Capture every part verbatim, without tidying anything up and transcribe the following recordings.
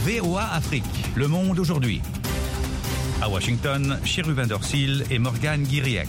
V O A Afrique, Le Monde aujourd'hui. À Washington, Cherubin Dorsil et Morgane Guiriec.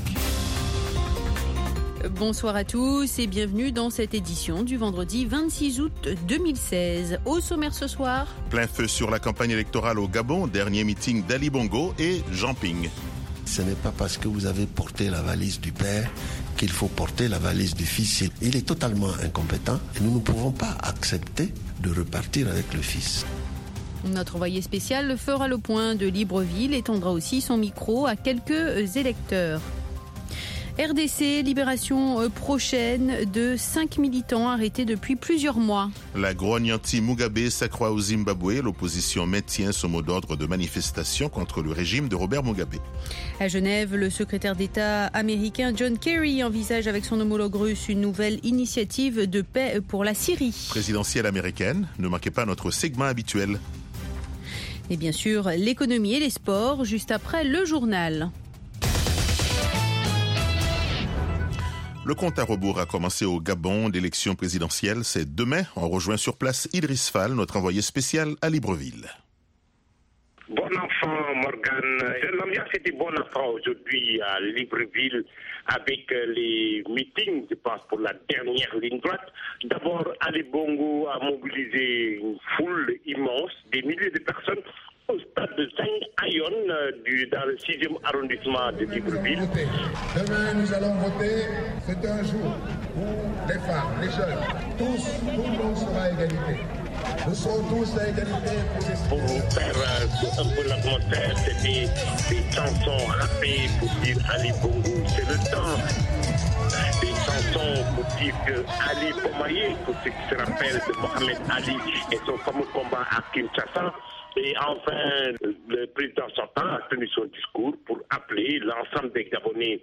Bonsoir à tous et bienvenue dans cette édition du vendredi vingt-six août deux mille seize. Au sommaire ce soir, plein feu sur la campagne électorale au Gabon, dernier meeting d'Ali Bongo et Jean Ping. Ce n'est pas parce que vous avez porté la valise du père qu'il faut porter la valise du fils. Il est totalement incompétent et nous ne pouvons pas accepter de repartir avec le fils. Notre envoyé spécial fera le point de Libreville et tendra aussi son micro à quelques électeurs. R D C, libération prochaine de cinq militants arrêtés depuis plusieurs mois. La grogne anti-Mugabe s'accroît au Zimbabwe. L'opposition maintient son mot d'ordre de manifestation contre le régime de Robert Mugabe. À Genève, le secrétaire d'État américain John Kerry envisage avec son homologue russe une nouvelle initiative de paix pour la Syrie. Présidentielle américaine, ne manquez pas notre segment habituel. Et bien sûr, l'économie et les sports, juste après le journal. Le compte à rebours a commencé au Gabon. L'élection présidentielle, c'est demain. On rejoint sur place Idriss Fall, notre envoyé spécial à Libreville. Bon enfant, Morgane. L'ambiance était bon enfant aujourd'hui à Libreville avec les meetings, je pense, pour la dernière ligne droite. D'abord, Ali Bongo a mobilisé une foule immense, des milliers de personnes au stade de Saint-Ayon, dans le sixième arrondissement de Libreville. Demain, nous allons voter. C'est un jour où les femmes, les jeunes, tous, tout le monde sera à égalité. Nous serons tous à égalité pour, pour faire euh, un peu l'atmosphère, c'était des chansons rappées pour dire Ali Bongo. C'est le temps des chansons pour dire que Ali Bomaye, pour ceux qui se rappellent de Mohamed Ali et son fameux combat à Kinshasa. Et enfin, le président sortant a tenu son discours pour appeler l'ensemble des Gabonais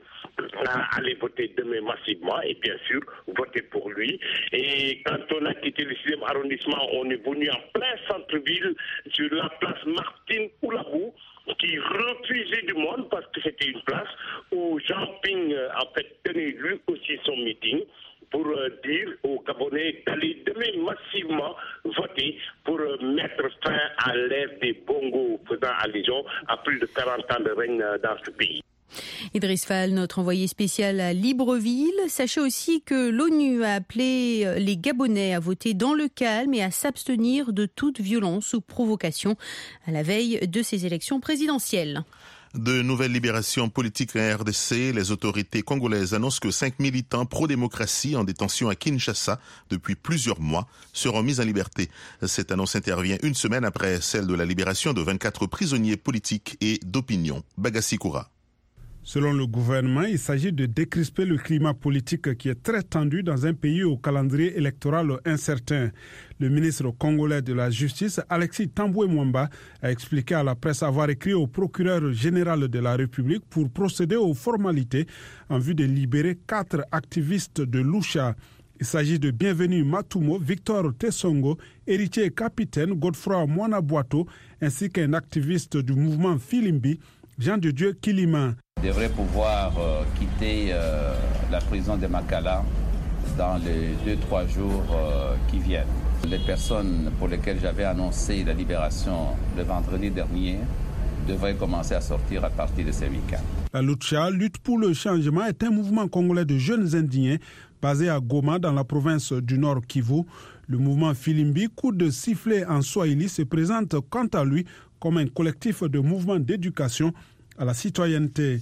à aller voter demain massivement et bien sûr voter pour lui. Et quand on a quitté le sixième arrondissement, on est venu en plein centre-ville sur la place Martine Oulabou, qui refusait du monde parce que c'était une place où Jean Ping a fait tenir lui aussi son meeting pour dire aux Gabonais d'aller demain massivement voter pour mettre fin à l'ère des Bongo, faisant allusion à plus de quarante ans de règne dans ce pays. Idriss Fall, notre envoyé spécial à Libreville. Sachez aussi que l'ONU a appelé les Gabonais à voter dans le calme et à s'abstenir de toute violence ou provocation à la veille de ces élections présidentielles. De nouvelles libérations politiques en R D C, les autorités congolaises annoncent que cinq militants pro-démocratie en détention à Kinshasa depuis plusieurs mois seront mis en liberté. Cette annonce intervient une semaine après celle de la libération de vingt-quatre prisonniers politiques et d'opinion. Bagassi Koura. Selon le gouvernement, il s'agit de décrisper le climat politique qui est très tendu dans un pays au calendrier électoral incertain. Le ministre congolais de la Justice, Alexis Tambwe Mwamba, a expliqué à la presse avoir écrit au procureur général de la République pour procéder aux formalités en vue de libérer quatre activistes de Lucha. Il s'agit de Bienvenu Matumo, Victor Tessongo, héritier et capitaine Godefroy Mwanabwato, ainsi qu'un activiste du mouvement Filimbi, Jean de Dieu Kilima. Devrait pouvoir euh, quitter euh, la prison de Makala dans les deux trois jours euh, qui viennent. Les personnes pour lesquelles j'avais annoncé la libération le vendredi dernier devraient commencer à sortir à partir de ces week-ends. La Lucha, Lutte pour le changement, est un mouvement congolais de jeunes indiens basé à Goma dans la province du Nord Kivu. Le mouvement Filimbi, coup de sifflet en Swahili, se présente quant à lui comme un collectif de mouvements d'éducation à la citoyenneté.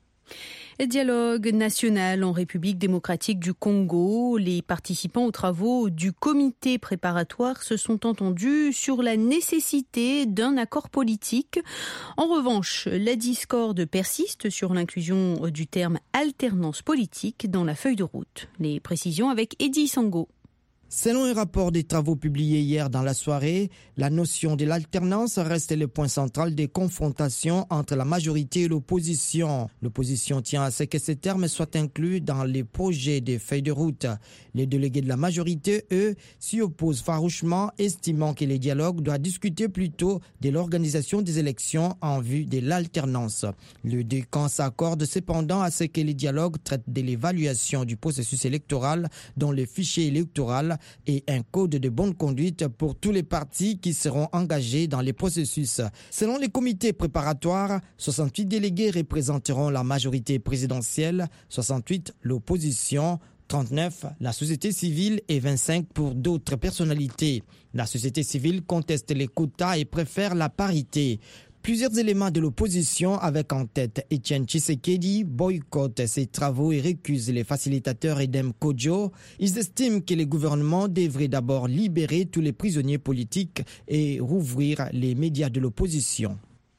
Dialogue national en République démocratique du Congo. Les participants aux travaux du comité préparatoire se sont entendus sur la nécessité d'un accord politique. En revanche, la discorde persiste sur l'inclusion du terme alternance politique dans la feuille de route. Les précisions avec Eddy Sango. Selon un rapport des travaux publié hier dans la soirée, la notion de l'alternance reste le point central des confrontations entre la majorité et l'opposition. L'opposition tient à ce que ces termes soient inclus dans les projets des feuilles de route. Les délégués de la majorité, eux, s'y opposent farouchement, estimant que les dialogues doivent discuter plutôt de l'organisation des élections en vue de l'alternance. Le deux camps s'accordent cependant à ce que les dialogues traitent de l'évaluation du processus électoral dans le fichier électoral et un code de bonne conduite pour tous les partis qui seront engagés dans les processus. Selon les comités préparatoires, soixante-huit délégués représenteront la majorité présidentielle, soixante-huit l'opposition, trente-neuf la société civile et vingt-cinq pour d'autres personnalités. La société civile conteste les quotas et préfère la parité. Plusieurs éléments de l'opposition, avec en tête Etienne Tshisekedi, boycottent ces travaux et récusent les facilitateurs Edem Kodjo. Ils estiment que le gouvernement devrait d'abord libérer tous les prisonniers politiques et rouvrir les médias de l'opposition.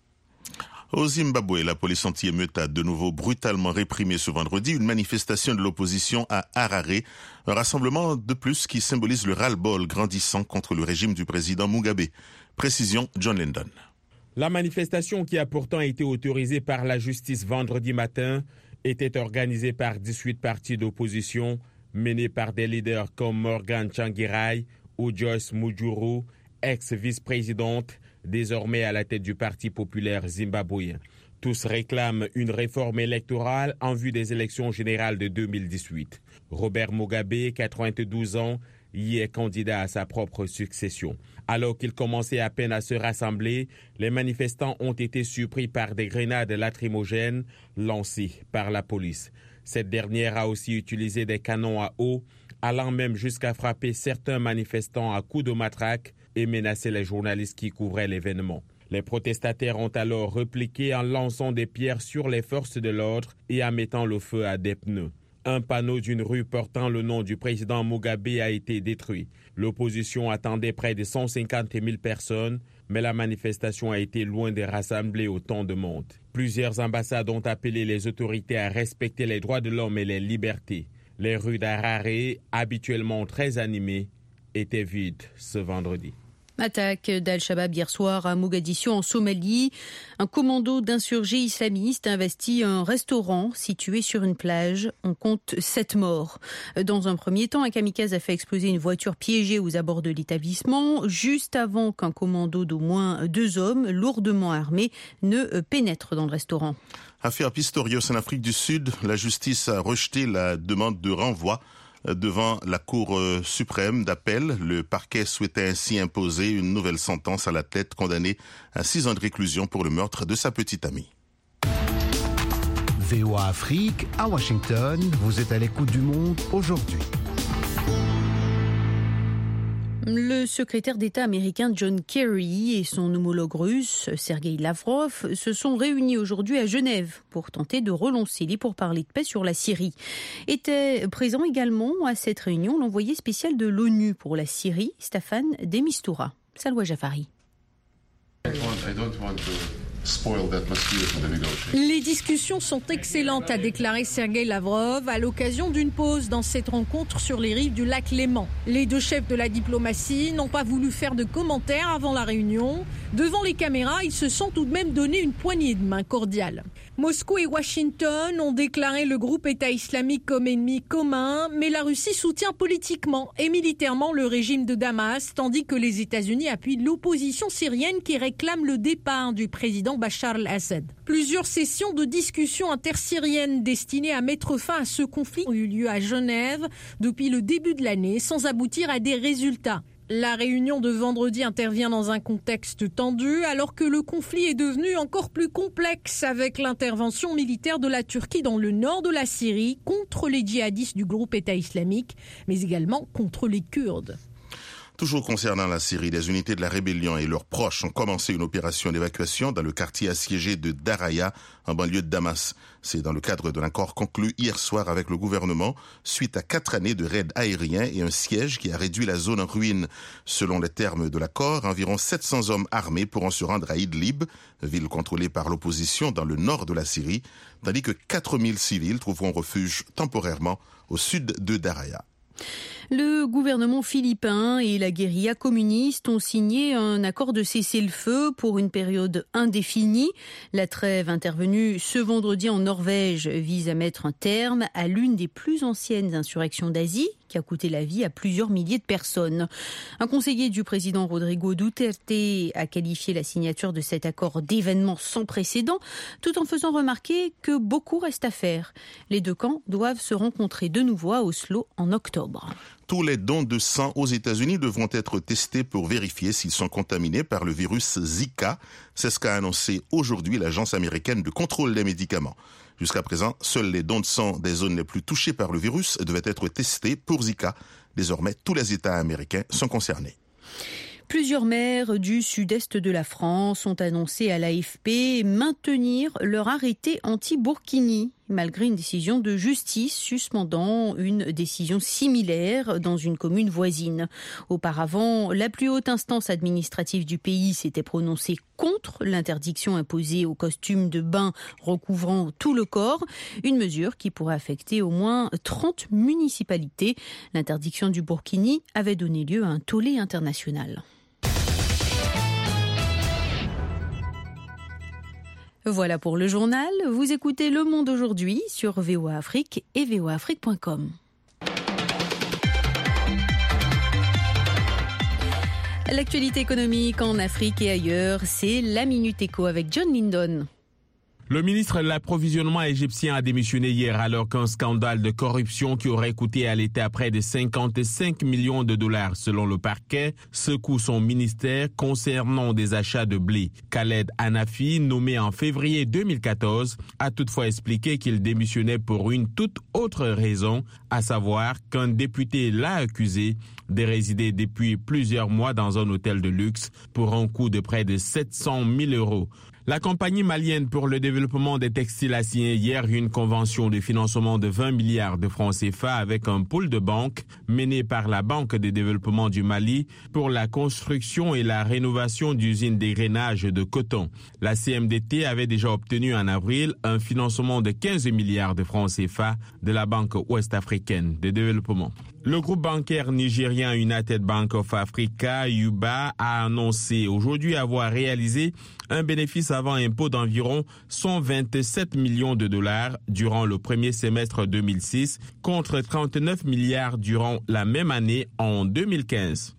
Au Zimbabwe, la police anti-émeute a de nouveau brutalement réprimé ce vendredi une manifestation de l'opposition à Harare, un rassemblement de plus qui symbolise le ras-le-bol grandissant contre le régime du président Mugabe. Précision, John Lendon. La manifestation, qui a pourtant été autorisée par la justice vendredi matin, était organisée par dix-huit partis d'opposition menés par des leaders comme Morgan Tsvangirai ou Joyce Mujuru, ex-vice-présidente, désormais à la tête du Parti populaire zimbabwéen. Tous réclament une réforme électorale en vue des élections générales de deux mille dix-huit. Robert Mugabe, quatre-vingt-douze ans, y est candidat à sa propre succession. Alors qu'ils commençaient à peine à se rassembler, les manifestants ont été surpris par des grenades lacrymogènes lancées par la police. Cette dernière a aussi utilisé des canons à eau, allant même jusqu'à frapper certains manifestants à coups de matraque et menacer les journalistes qui couvraient l'événement. Les protestataires ont alors répliqué en lançant des pierres sur les forces de l'ordre et en mettant le feu à des pneus. Un panneau d'une rue portant le nom du président Mugabe a été détruit. L'opposition attendait près de cent cinquante mille personnes, mais la manifestation a été loin de rassembler autant de monde. Plusieurs ambassades ont appelé les autorités à respecter les droits de l'homme et les libertés. Les rues d'Harare, habituellement très animées, étaient vides ce vendredi. Attaque d'Al-Shabaab hier soir à Mogadiscio en Somalie. Un commando d'insurgés islamistes a investi un restaurant situé sur une plage. On compte sept morts. Dans un premier temps, un kamikaze a fait exploser une voiture piégée aux abords de l'établissement, juste avant qu'un commando d'au moins deux hommes lourdement armés ne pénètre dans le restaurant. Affaire Pistorius en Afrique du Sud, la justice a rejeté la demande de renvoi devant la Cour suprême d'appel. Le parquet souhaitait ainsi imposer une nouvelle sentence à l'athlète condamné à six ans de réclusion pour le meurtre de sa petite amie. V O A Afrique, à Washington, vous êtes à l'écoute du monde aujourd'hui. Le secrétaire d'État américain John Kerry et son homologue russe Sergueï Lavrov se sont réunis aujourd'hui à Genève pour tenter de relancer les pourparlers de paix sur la Syrie. Était présent également à cette réunion l'envoyé spécial de l'ONU pour la Syrie, Staffan de Mistura. Salwa Jafari. Les discussions sont excellentes, a déclaré Sergueï Lavrov à l'occasion d'une pause dans cette rencontre sur les rives du lac Léman. Les deux chefs de la diplomatie n'ont pas voulu faire de commentaires avant la réunion. Devant les caméras, ils se sont tout de même donné une poignée de main cordiale. Moscou et Washington ont déclaré le groupe État islamique comme ennemi commun, mais la Russie soutient politiquement et militairement le régime de Damas, tandis que les États-Unis appuient l'opposition syrienne qui réclame le départ du président Bachar al-Assad. Plusieurs sessions de discussion intersyriennes destinées à mettre fin à ce conflit ont eu lieu à Genève depuis le début de l'année sans aboutir à des résultats. La réunion de vendredi intervient dans un contexte tendu alors que le conflit est devenu encore plus complexe avec l'intervention militaire de la Turquie dans le nord de la Syrie contre les djihadistes du groupe État islamique, mais également contre les Kurdes. Toujours concernant la Syrie, les unités de la rébellion et leurs proches ont commencé une opération d'évacuation dans le quartier assiégé de Daraya, en banlieue de Damas. C'est dans le cadre d'un accord conclu hier soir avec le gouvernement, suite à quatre années de raids aériens et un siège qui a réduit la zone en ruine. Selon les termes de l'accord, environ sept cents hommes armés pourront se rendre à Idlib, ville contrôlée par l'opposition dans le nord de la Syrie, tandis que quatre mille civils trouveront refuge temporairement au sud de Daraya. Le gouvernement philippin et la guérilla communiste ont signé un accord de cessez-le-feu pour une période indéfinie. La trêve intervenue ce vendredi en Norvège vise à mettre un terme à l'une des plus anciennes insurrections d'Asie, qui a coûté la vie à plusieurs milliers de personnes. Un conseiller du président Rodrigo Duterte a qualifié la signature de cet accord d'événement sans précédent, tout en faisant remarquer que beaucoup reste à faire. Les deux camps doivent se rencontrer de nouveau à Oslo en octobre. tous les dons de sang aux États-Unis devront être testés pour vérifier s'ils sont contaminés par le virus Zika. C'est ce qu'a annoncé aujourd'hui l'Agence américaine de contrôle des médicaments. Jusqu'à présent, seuls les dons de sang des zones les plus touchées par le virus devaient être testés pour Zika. Désormais, tous les États américains sont concernés. Plusieurs maires du sud-est de la France ont annoncé à l'A F P maintenir leur arrêté anti-Burkini, malgré une décision de justice suspendant une décision similaire dans une commune voisine. Auparavant, la plus haute instance administrative du pays s'était prononcée contre l'interdiction imposée aux costumes de bain recouvrant tout le corps, une mesure qui pourrait affecter au moins trente municipalités. L'interdiction du Burkini avait donné lieu à un tollé international. Voilà pour le journal. Vous écoutez Le Monde aujourd'hui sur V O A Afrique et v o a afrique point com. L'actualité économique en Afrique et ailleurs, c'est la Minute Éco avec John Lindon. Le ministre de l'Approvisionnement égyptien a démissionné hier alors qu'un scandale de corruption qui aurait coûté à l'État près de cinquante-cinq millions de dollars selon le parquet secoue son ministère concernant des achats de blé. Khaled Hanafi, nommé en février deux mille quatorze, a toutefois expliqué qu'il démissionnait pour une toute autre raison, à savoir qu'un député l'a accusé de résider depuis plusieurs mois dans un hôtel de luxe pour un coût de près de sept cent mille euros. La compagnie malienne pour le développement des textiles a signé hier une convention de financement de vingt milliards de francs C F A avec un pool de banques mené par la Banque de développement du Mali pour la construction et la rénovation d'usines d'égrainage de coton. La C M D T avait déjà obtenu en avril un financement de quinze milliards de francs C F A de la Banque ouest-africaine de développement. Le groupe bancaire nigérien United Bank of Africa, U B A, a annoncé aujourd'hui avoir réalisé un bénéfice avant impôt d'environ cent vingt-sept millions de dollars durant le premier semestre deux mille six, contre trente-neuf milliards durant la même année en deux mille quinze.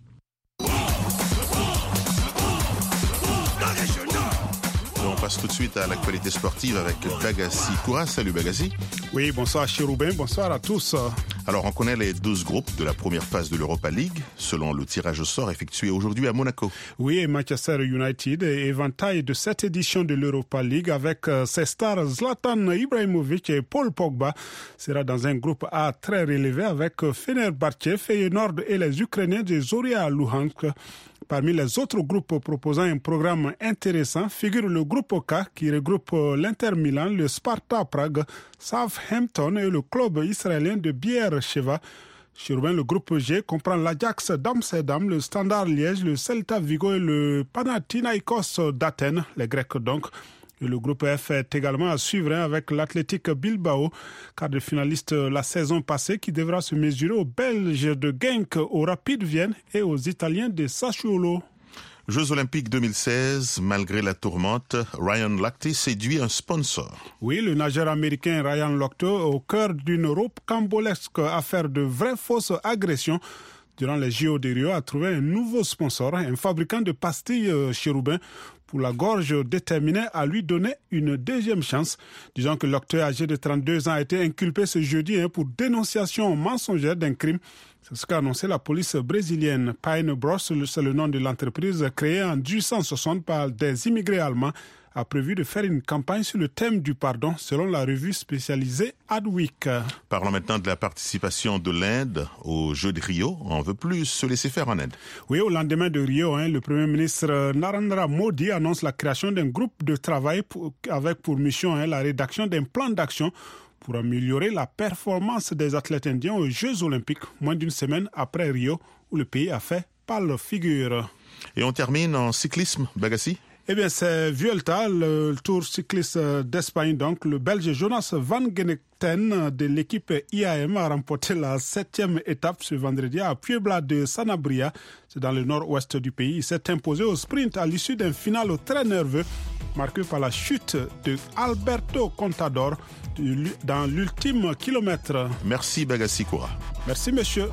On passe tout de suite à l'actualité sportive avec Bagassi Koura. Salut Bagassi. Oui, bonsoir Chiroubin, bonsoir à tous. Alors on connaît les douze groupes de la première phase de l'Europa League, selon le tirage au sort effectué aujourd'hui à Monaco. Oui, Manchester United est éventail de cette édition de l'Europa League avec ses stars Zlatan Ibrahimovic et Paul Pogba. Sera dans un groupe A très relevé avec Fenerbahçe, Feyenoord et les Ukrainiens de Zorya Luhansk. Parmi les autres groupes proposant un programme intéressant figure le groupe K qui regroupe l'Inter Milan, le Sparta Prague, Southampton et le club israélien de Beersheva. Sur le groupe G comprend l'Ajax d'Amsterdam, le Standard Liège, le Celta Vigo et le Panathinaikos d'Athènes, les Grecs donc. Et le groupe F est également à suivre avec l'Athletic Bilbao, quart de finaliste la saison passée, qui devra se mesurer aux Belges de Genk, au Rapid Vienne et aux Italiens de Sassuolo. Jeux Olympiques deux mille seize, malgré la tourmente, Ryan Lochte séduit un sponsor. Oui, le nageur américain Ryan Lochte, au cœur d'une rocambolesque affaire de vraies fausses agressions, durant les J O de Rio, a trouvé un nouveau sponsor, un fabricant de pastilles chérubin, pour la gorge, déterminé à lui donner une deuxième chance. Disons que Lochte, âgé de trente-deux ans, a été inculpé ce jeudi hein, pour dénonciation mensongère d'un crime. C'est ce qu'a annoncé la police brésilienne. Pine Bros, c'est le nom de l'entreprise créée en dix-huit cent soixante par des immigrés allemands, a prévu de faire une campagne sur le thème du pardon, selon la revue spécialisée Adweek. Parlons maintenant de la participation de l'Inde aux Jeux de Rio. On veut plus se laisser faire en Inde. Oui, au lendemain de Rio, hein, le Premier ministre Narendra Modi annonce la création d'un groupe de travail pour, avec pour mission hein, la rédaction d'un plan d'action pour améliorer la performance des athlètes indiens aux Jeux Olympiques, moins d'une semaine après Rio, où le pays a fait pâle figure. Et on termine en cyclisme, Bagassi. Eh bien, c'est Vuelta, le Tour cycliste d'Espagne. Donc, le Belge Jonas Van Geneten de l'équipe I A M a remporté la septième étape ce vendredi à Puebla de Sanabria. C'est dans le nord-ouest du pays. Il s'est imposé au sprint à l'issue d'un final très nerveux, marqué par la chute de Alberto Contador dans l'ultime kilomètre. Merci Bagassi Koura. Merci monsieur.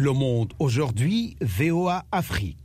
Le Monde aujourd'hui, V O A Afrique.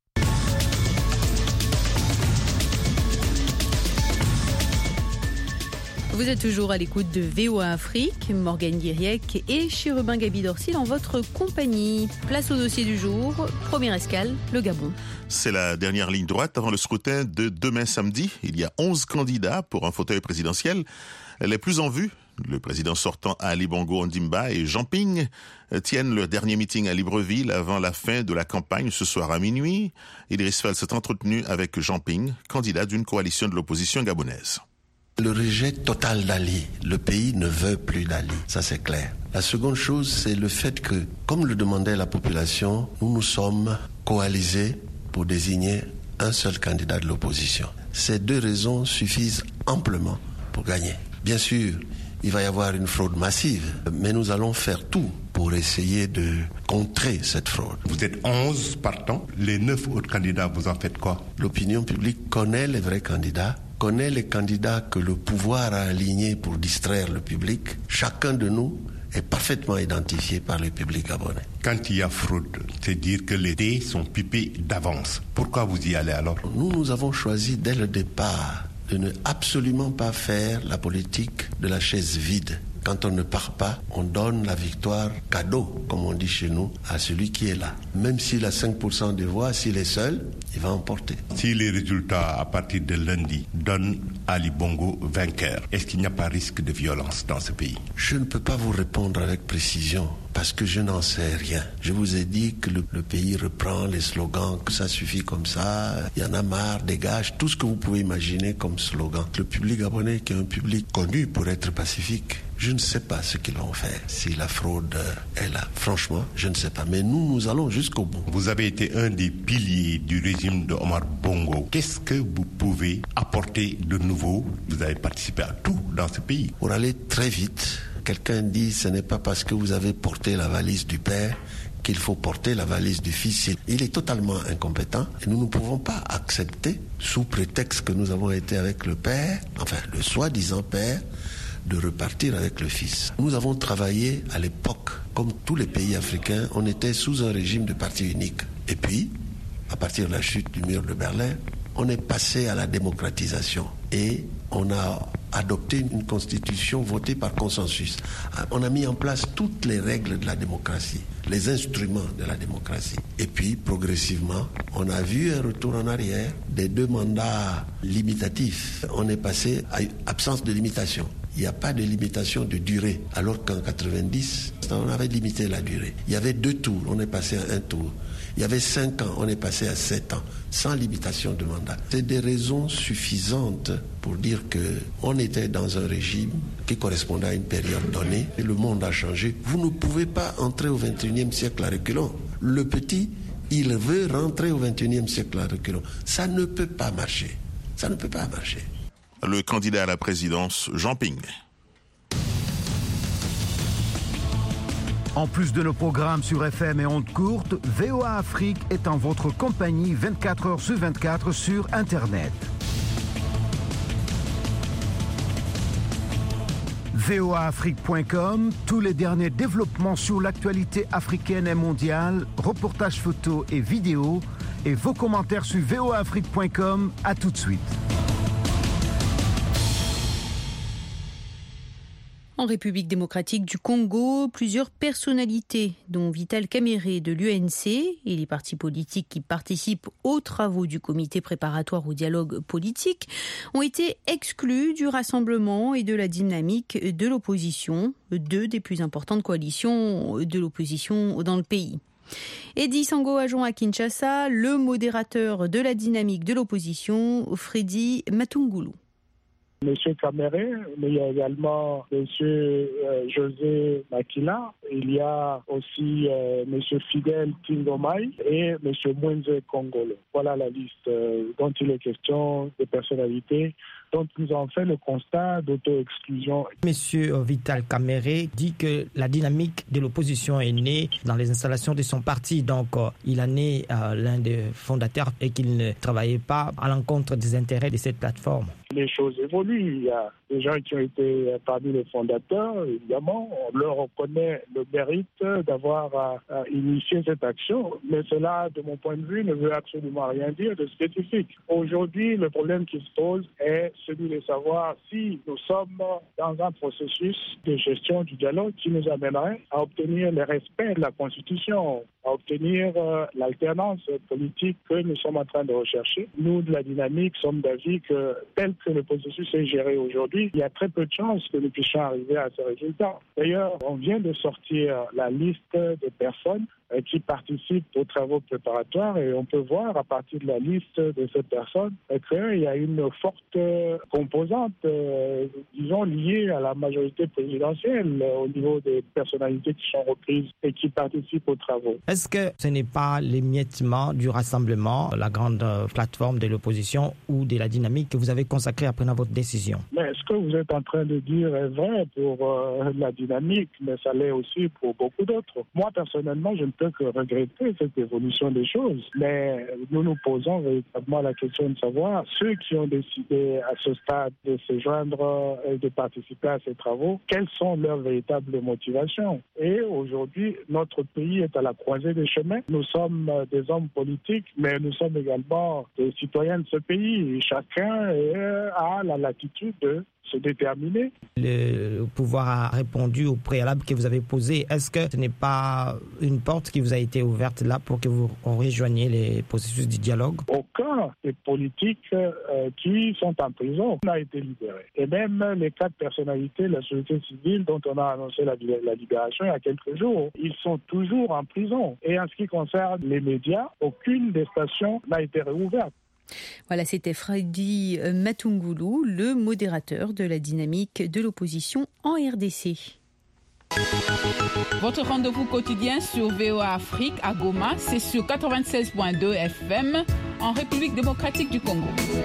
Vous êtes toujours à l'écoute de V O A Afrique, Morgane Guiriec et Chérubin Gaby Dorsil en votre compagnie. Place au dossier du jour, première escale, le Gabon. C'est la dernière ligne droite avant le scrutin de demain samedi. Il y a onze candidats pour un fauteuil présidentiel. Les plus en vue, le président sortant Ali Bongo Ondimba et Jean Ping, tiennent leur dernier meeting à Libreville avant la fin de la campagne ce soir à minuit. Idriss Feld s'est entretenu avec Jean Ping, candidat d'une coalition de l'opposition gabonaise. Le rejet total d'Ali. Le pays ne veut plus d'Ali, ça c'est clair. La seconde chose, c'est le fait que, comme le demandait la population, nous nous sommes coalisés pour désigner un seul candidat de l'opposition. Ces deux raisons suffisent amplement pour gagner. Bien sûr, il va y avoir une fraude massive, mais nous allons faire tout pour essayer de contrer cette fraude. Vous êtes onze partants, les neuf autres candidats, vous en faites quoi? L'opinion publique connaît les vrais candidats, connaît les candidats que le pouvoir a alignés pour distraire le public. Chacun de nous est parfaitement identifié par le public gabonais. Quand il y a fraude, c'est dire que les dés sont pipés d'avance. Pourquoi vous y allez alors? Nous, nous avons choisi dès le départ de ne absolument pas faire la politique de la chaise vide. Quand on ne part pas, on donne la victoire cadeau, comme on dit chez nous, à celui qui est là. Même s'il a cinq pour cent des voix, s'il est seul, il va emporter. Si les résultats à partir de lundi donnent Ali Bongo vainqueur, est-ce qu'il n'y a pas risque de violence dans ce pays? Je ne peux pas vous répondre avec précision parce que je n'en sais rien. Je vous ai dit que le, le pays reprend les slogans, que ça suffit comme ça, il y en a marre, dégage, tout ce que vous pouvez imaginer comme slogan. Le public gabonais, qui est un public connu pour être pacifique, je ne sais pas ce qu'ils vont faire. Si la fraude est là, franchement, je ne sais pas. Mais nous, nous allons jusqu'au bout. Vous avez été un des piliers du régime de Omar Bongo. Qu'est-ce que vous pouvez apporter de nouveau? Vous avez participé à tout dans ce pays. Pour aller très vite, quelqu'un dit ce n'est pas parce que vous avez porté la valise du père qu'il faut porter la valise du fils. Il est totalement incompétent et nous ne pouvons pas accepter, sous prétexte que nous avons été avec le père, enfin le soi-disant père, de repartir avec le fils. Nous avons travaillé à l'époque, comme tous les pays africains, on était sous un régime de parti unique. Et puis, à partir de la chute du mur de Berlin, on est passé à la démocratisation et on a adopté une constitution votée par consensus. On a mis en place toutes les règles de la démocratie, les instruments de la démocratie. Et puis, progressivement, on a vu un retour en arrière des deux mandats limitatifs. On est passé à une absence de limitation. Il n'y a pas de limitation de durée, alors qu'en quatre-vingt-dix, on avait limité la durée. Il y avait deux tours, on est passé à un tour. Il y avait cinq ans, on est passé à sept ans, sans limitation de mandat. C'est des raisons suffisantes pour dire qu'on était dans un régime qui correspondait à une période donnée et le monde a changé. Vous ne pouvez pas entrer au vingt et unième siècle à reculons. Le petit, il veut rentrer au vingt et unième siècle à reculons. Ça ne peut pas marcher. Ça ne peut pas marcher. Le candidat à la présidence, Jean Ping. En plus de nos programmes sur F M et ondes courtes, V O A Afrique est en votre compagnie vingt-quatre heures sur vingt-quatre sur Internet. V O A Afrique point com, tous les derniers développements sur l'actualité africaine et mondiale, reportages photos et vidéos, et vos commentaires sur V O A Afrique point com. À tout de suite. En République démocratique du Congo, plusieurs personnalités, dont Vital Kamerhe de l'U N C et les partis politiques qui participent aux travaux du comité préparatoire au dialogue politique, ont été exclus du rassemblement et de la dynamique de l'opposition, deux des plus importantes coalitions de l'opposition dans le pays. Eddy Sango-Ajon à Kinshasa, le modérateur de la dynamique de l'opposition, Freddy Matungulu. Monsieur Kamerhe, mais il y a également Monsieur euh, José Makila, il y a aussi euh, Monsieur Fidel Kingomai et Monsieur Mwenze Kongolo. Voilà la liste euh, dont il est question de personnalités dont nous avons fait le constat d'auto-exclusion. Monsieur Vital Kamerhe dit que la dynamique de l'opposition est née dans les installations de son parti, donc euh, il en est euh, l'un des fondateurs et qu'il ne travaillait pas à l'encontre des intérêts de cette plateforme. les choses évoluent. Il y a des gens qui ont été parmi les fondateurs, évidemment. On leur reconnaît le mérite d'avoir à, à initié cette action. Mais cela, de mon point de vue, ne veut absolument rien dire de spécifique. Aujourd'hui, le problème qui se pose est celui de savoir si nous sommes dans un processus de gestion du dialogue qui nous amènerait à obtenir le respect de la Constitution, à obtenir euh, l'alternance politique que nous sommes en train de rechercher. Nous, de la dynamique, sommes d'avis que tel que le processus est géré aujourd'hui, il y a très peu de chances que nous puissions arriver à ce résultat. D'ailleurs, on vient de sortir la liste des personnes euh, qui participent aux travaux préparatoires et on peut voir à partir de la liste de ces personnes euh, qu'il y a une forte euh, composante, euh, disons, liée à la majorité présidentielle euh, au niveau des personnalités qui sont reprises et qui participent aux travaux. Est-ce que ce n'est pas l'émiettement du rassemblement, la grande plateforme de l'opposition ou de la dynamique que vous avez consacrée après votre décision? Mais ce que vous êtes en train de dire est vrai pour euh, la dynamique, mais ça l'est aussi pour beaucoup d'autres. Moi, personnellement, je ne peux que regretter cette évolution des choses. Mais nous nous posons véritablement la question de savoir ceux qui ont décidé à ce stade de se joindre et de participer à ces travaux, quelles sont leurs véritables motivations. Et aujourd'hui, notre pays est à la croisée des chemins. Nous sommes des hommes politiques, mais nous sommes également des citoyens de ce pays. Chacun a la latitude de se déterminer. Le pouvoir a répondu au préalable que vous avez posé. Est-ce que ce n'est pas une porte qui vous a été ouverte là pour que vous rejoigniez les processus du dialogue? Aucun des politiques euh, qui sont en prison n'a été libéré. Et même les quatre personnalités de la société civile dont on a annoncé la, la libération il y a quelques jours, ils sont toujours en prison. Et en ce qui concerne les médias, aucune des stations n'a été réouverte. Voilà, c'était Freddy Matungulu, le modérateur de la dynamique de l'opposition en R D C. Votre rendez-vous quotidien sur V O A Afrique à Goma, c'est sur quatre-vingt-seize virgule deux F M en République démocratique du Congo.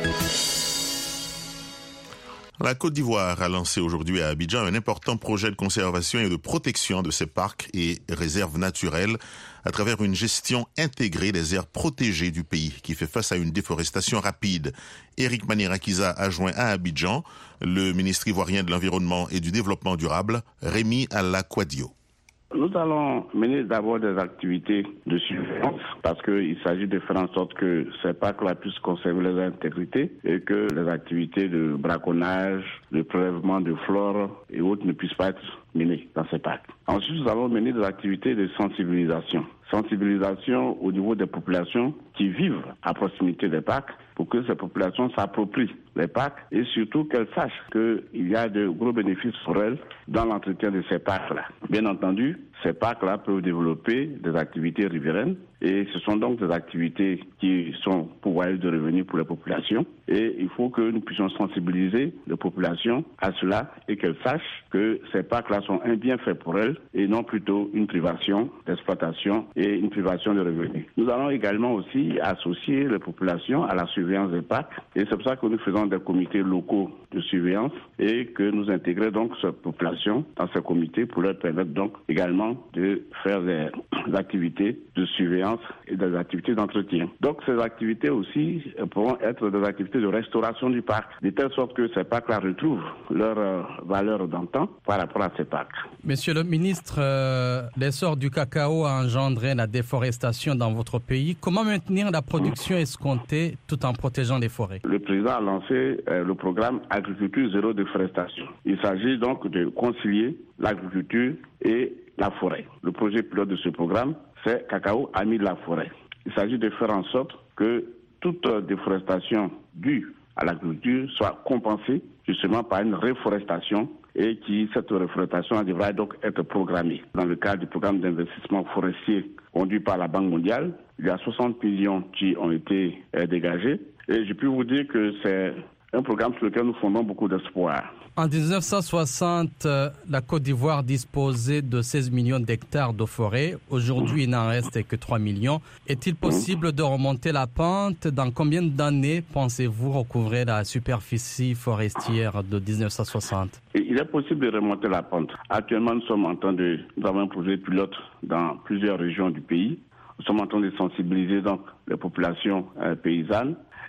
La Côte d'Ivoire a lancé aujourd'hui à Abidjan un important projet de conservation et de protection de ses parcs et réserves naturelles à travers une gestion intégrée des aires protégées du pays qui fait face à une déforestation rapide. Éric Manirakiza a joint à Abidjan le ministre ivoirien de l'Environnement et du Développement durable, Rémi Alakwadio. Nous allons mener d'abord des activités de surveillance parce qu'il s'agit de faire en sorte que ces parcs-là puissent conserver leur intégrité et que les activités de braconnage, de prélèvement de flore et autres ne puissent pas être menées dans ces parcs. Ensuite, nous allons mener des activités de sensibilisation. Sensibilisation au niveau des populations qui vivent à proximité des parcs pour que ces populations s'approprient les parcs et surtout qu'elles sachent qu'il y a de gros bénéfices pour elles dans l'entretien de ces parcs-là. Bien entendu, ces parcs-là peuvent développer des activités riveraines et ce sont donc des activités qui sont pourvoyeuses de revenus pour les populations et il faut que nous puissions sensibiliser les populations à cela et qu'elles sachent que ces parcs-là sont un bienfait pour elles et non plutôt une privation d'exploitation et une privation de revenus. Nous allons également aussi associer les populations à la surveillance des parcs et c'est pour ça que nous faisons des comités locaux de surveillance et que nous intégrons donc cette population dans ces comités pour leur permettre donc également de faire des activités de surveillance et des activités d'entretien. Donc ces activités aussi pourront être des activités de restauration du parc, de telle sorte que ces parcs-là retrouvent leur euh, valeur d'antan par rapport à ces parcs. Monsieur le ministre, euh, l'essor du cacao a engendré la déforestation dans votre pays. Comment maintenir la production escomptée tout en protégeant les forêts? Le président a lancé euh, le programme Agriculture zéro déforestation. Il s'agit donc de concilier l'agriculture et la forêt. Le projet pilote de ce programme, c'est Cacao Ami de la forêt. Il s'agit de faire en sorte que toute déforestation due à l'agriculture soit compensée justement par une reforestation et qui, cette reforestation devra donc être programmée. Dans le cadre du programme d'investissement forestier conduit par la Banque mondiale, il y a soixante millions qui ont été euh, dégagés et je peux vous dire que c'est un programme sur lequel nous fondons beaucoup d'espoir. En dix-neuf cent soixante, la Côte d'Ivoire disposait de seize millions d'hectares de forêt. Aujourd'hui, il n'en reste que trois millions. Est-il possible de remonter la pente? Dans combien d'années pensez-vous recouvrer la superficie forestière de dix-neuf cent soixante? Il est possible de remonter la pente. Actuellement, nous sommes en train de, nous avons un projet pilote dans plusieurs régions du pays. Nous sommes en train de sensibiliser donc les populations euh, paysannes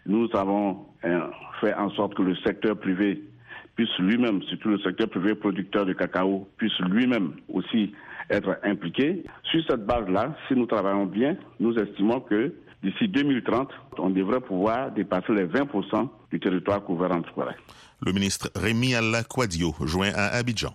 Nous avons hein, fait en sorte que le secteur privé puisse lui-même, surtout le secteur privé producteur de cacao, puisse lui-même aussi être impliqué. Sur cette base-là, si nous travaillons bien, nous estimons que d'ici deux mille trente, on devrait pouvoir dépasser les vingt pour cent du territoire couvert en forêt. Le ministre Rémi Alla Quadio, joint à Abidjan.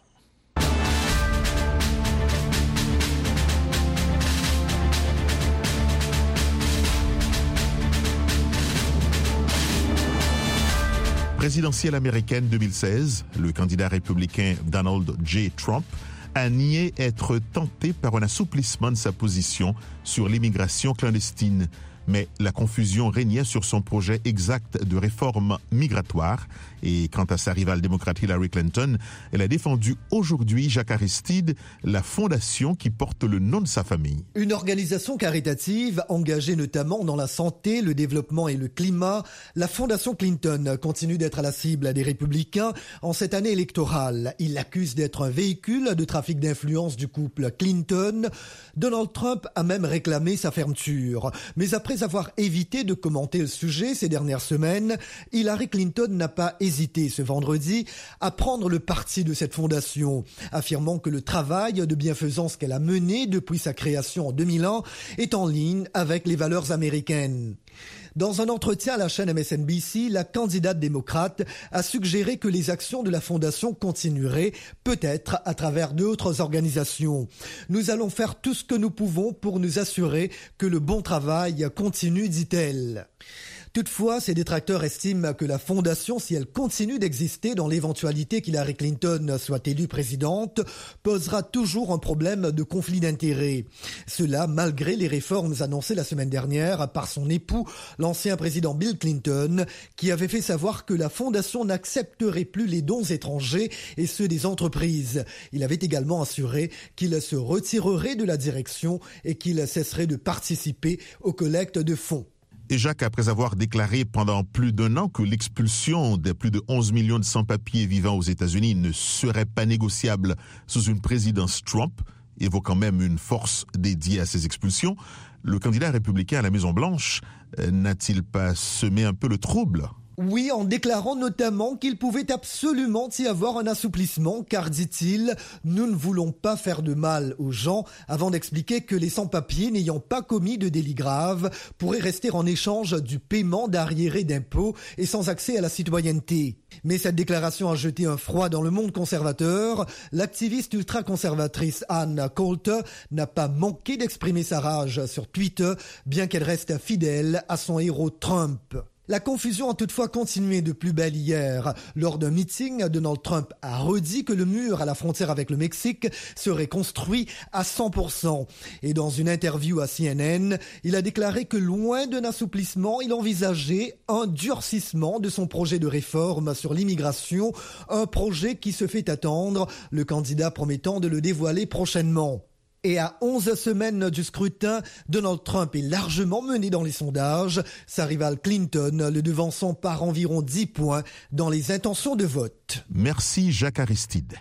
Présidentielle américaine deux mille seize, le candidat républicain Donald J. Trump a nié être tenté par un assouplissement de sa position sur l'immigration clandestine. Mais la confusion régnait sur son projet exact de réforme migratoire. Et quant à sa rivale démocrate Hillary Clinton, elle a défendu aujourd'hui, Jacques Aristide, la fondation qui porte le nom de sa famille. Une organisation caritative engagée notamment dans la santé, le développement et le climat, la fondation Clinton continue d'être à la cible des républicains en cette année électorale. Ils l'accusent d'être un véhicule de trafic d'influence du couple Clinton. Donald Trump a même réclamé sa fermeture. Mais après avoir évité de commenter le sujet ces dernières semaines, Hillary Clinton n'a pas hésité ce vendredi à prendre le parti de cette fondation, affirmant que le travail de bienfaisance qu'elle a mené depuis sa création en deux mille un est en ligne avec les valeurs américaines. Dans un entretien à la chaîne M S N B C, la candidate démocrate a suggéré que les actions de la Fondation continueraient, peut-être à travers d'autres organisations. Nous allons faire tout ce que nous pouvons pour nous assurer que le bon travail continue, dit-elle. Toutefois, ses détracteurs estiment que la fondation, si elle continue d'exister dans l'éventualité qu'Hillary Clinton soit élue présidente, posera toujours un problème de conflit d'intérêts. Cela malgré les réformes annoncées la semaine dernière par son époux, l'ancien président Bill Clinton, qui avait fait savoir que la fondation n'accepterait plus les dons étrangers et ceux des entreprises. Il avait également assuré qu'il se retirerait de la direction et qu'il cesserait de participer aux collectes de fonds. Et Jacques, après avoir déclaré pendant plus d'un an que l'expulsion des plus de onze millions de sans-papiers vivant aux États-Unis ne serait pas négociable sous une présidence Trump, évoquant même une force dédiée à ces expulsions, le candidat républicain à la Maison-Blanche n'a-t-il pas semé un peu le trouble ? Oui, en déclarant notamment qu'il pouvait absolument y avoir un assouplissement, car, dit-il, nous ne voulons pas faire de mal aux gens, avant d'expliquer que les sans-papiers n'ayant pas commis de délit grave pourraient rester en échange du paiement d'arriérés d'impôts et sans accès à la citoyenneté. Mais cette déclaration a jeté un froid dans le monde conservateur. L'activiste ultra-conservatrice Ann Coulter n'a pas manqué d'exprimer sa rage sur Twitter, bien qu'elle reste fidèle à son héros Trump. La confusion a toutefois continué de plus belle hier. Lors d'un meeting, Donald Trump a redit que le mur à la frontière avec le Mexique serait construit à cent pour cent. Et dans une interview à C N N, il a déclaré que loin d'un assouplissement, il envisageait un durcissement de son projet de réforme sur l'immigration, un projet qui se fait attendre, le candidat promettant de le dévoiler prochainement. Et à onze semaines du scrutin, Donald Trump est largement mené dans les sondages, sa rivale Clinton le devançant par environ dix points dans les intentions de vote. Merci Jacques Aristide.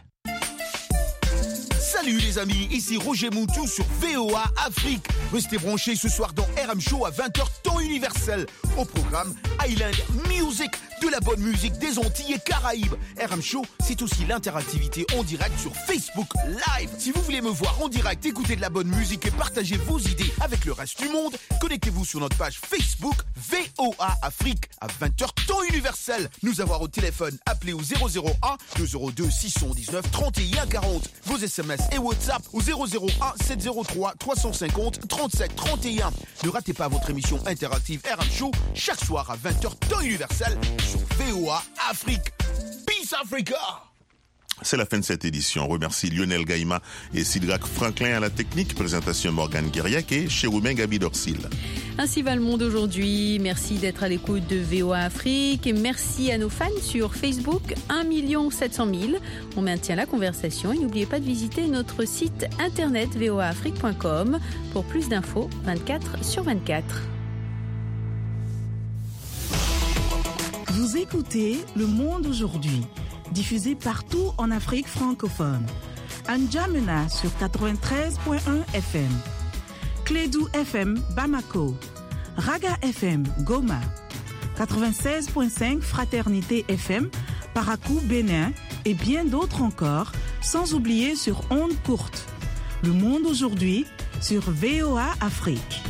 Salut les amis, ici Roger Moutou sur V O A Afrique. Restez branchés ce soir dans R M Show à vingt heures temps universel. Au programme Island Music, de la bonne musique des Antilles et Caraïbes. R M Show, c'est aussi l'interactivité en direct sur Facebook Live. Si vous voulez me voir en direct, écouter de la bonne musique et partager vos idées avec le reste du monde, connectez-vous sur notre page Facebook V O A Afrique à vingt heures temps universel. Nous avoir au téléphone, appelez au zéro zéro un deux zéro deux six un neuf trente et un quarante. Vos S M S et WhatsApp au zéro zéro un sept zéro trois trois cinq zéro trente-sept trente et un. Ne ratez pas votre émission interactive R M Show chaque soir à vingt heures temps universel sur V O A Afrique. Peace Africa! C'est la fin de cette édition. On remercie Lionel Gaïma et Sidrac Franklin à la technique. Présentation Morgane Guiriac et Chéroumen Gabi Dorsil. Ainsi va le monde aujourd'hui. Merci d'être à l'écoute de V O A Afrique. Et merci à nos fans sur Facebook, un million sept cent mille. On maintient la conversation et n'oubliez pas de visiter notre site internet v o a afrique point com pour plus d'infos vingt-quatre sur vingt-quatre. Vous écoutez Le Monde aujourd'hui, diffusé partout en Afrique francophone. N'Djamena sur quatre-vingt-treize point un F M, Clédou F M Bamako, Raga F M Goma, quatre-vingt-seize virgule cinq Fraternité F M, Parakou Bénin et bien d'autres encore, sans oublier sur ondes courtes. Le monde aujourd'hui sur V O A Afrique.